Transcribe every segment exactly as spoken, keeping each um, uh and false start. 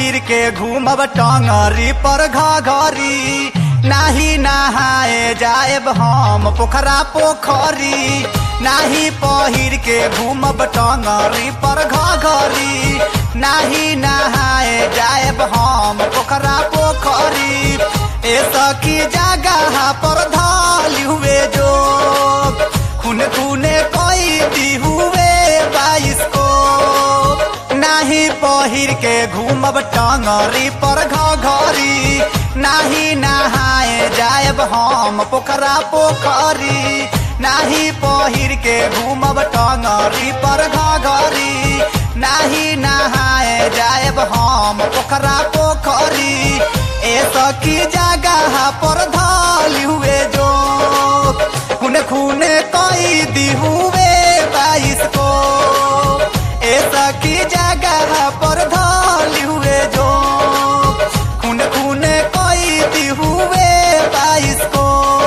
पहिर के घूमब टंगरी पर घघरी, नाही नहाए जाएब हम पोखरा पोखरी। नाही पहिर के घूमब टंगरी पर घघरी, नाही नहाए जाएब हम पोखरा पोखरी। ए सखी जगह पर धाली हुए जो खूने खूने कोई दी हुए बाईस को। नाही पहिर के घूमब टंगरी पर घघरी, नाही नहाए जाएब हम पोखरा पोखरी। नाही पहिर के घूमब टंगरी पर घघरी, नाही नहाए जाएब हम पोखरा पोखरी। ए सखी जगह पर धाली हुए जो खूने खूने कोई दी हुए बाईस को। ए सखी जगह पर धाली हुए जो खूने खूने कोई दी हुए बाईस को।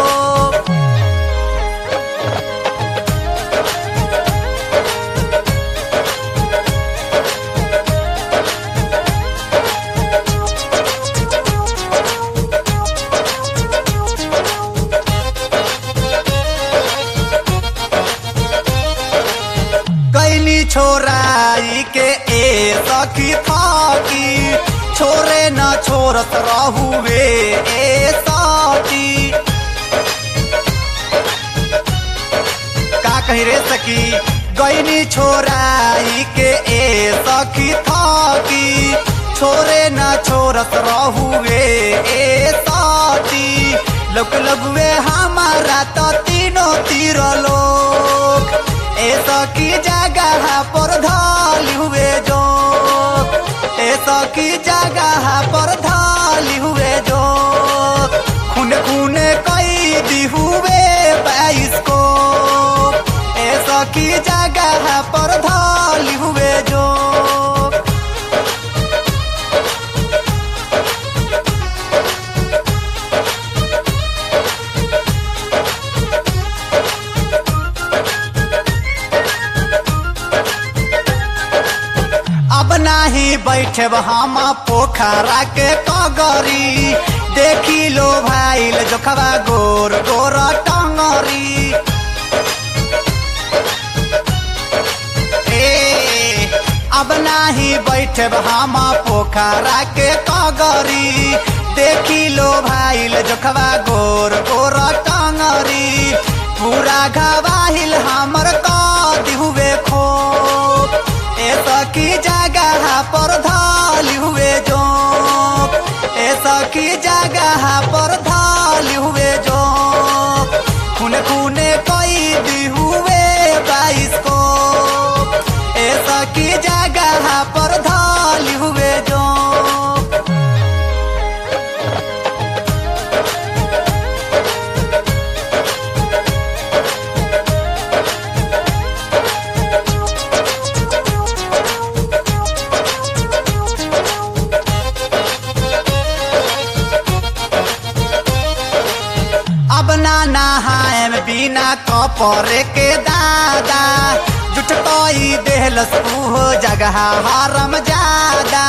छोराई के ए सखी थाकी, छोरे न छोरत रहुए ए साथी। का कही रे सखी, गईनी छोराई के ए सखी थाकी, छोरे न छोरत रहुए ए साथी। लोक लगुए हमारा तो तीनों तीर लोग, ए सखी जगह पर धाली हुए जो। ए सखी जगह पर धाली हुए जो खूने खूने कई दी हुए बाईस को। ए सखी जगह पर धाली हुए जो। अब नाही बैठब हम पोखरा के कगरी, देखी लो भाईल जोखबा गोर गोर टंगरी। ए अब नाही बैठब हम पोखरा के कगरी, देखी लो भाईल जोखबा गोर गोर टंगरी। पूरा घबाहिल हमर कदी हुए खो, ए सखी जगह पर धाली हुए जो। ए सखी जगह पर धाली हुए जो खूने खूने कोई दी हुए बाईस को। ए सखी जगह पर धाली हुए जो। अब ना नहाएम बिना कपड़े के दादा, जुटकोई देहलस हो जगह हरम जादा।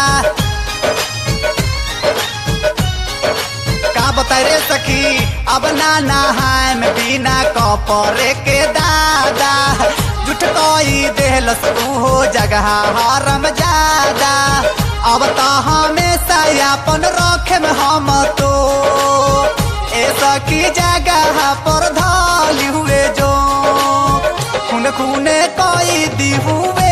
का बताए रे सखी, अब ना नहाएम बिना कपड़े के दादा, जुटकोई देहलस हो जगह हरम जादा। अब तो हमेशा अपन रखे में हम तो, ए सखी जगह पर धाली हुए जो खूने खूने कोई दी हुए